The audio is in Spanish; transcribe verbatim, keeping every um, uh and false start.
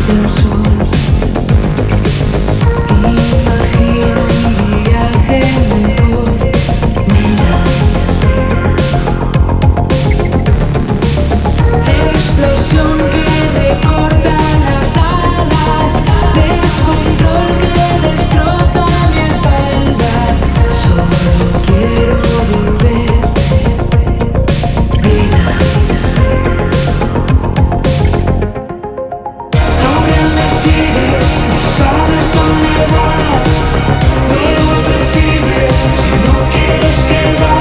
del sol. Imagino un viaje mejor. Mira, explosión que recorta las alas, descontrol que destroza mi espalda. Solo quiero volver. Vida, ahora me sigues, no sabes dónde vas, luego decides si no quieres quedar.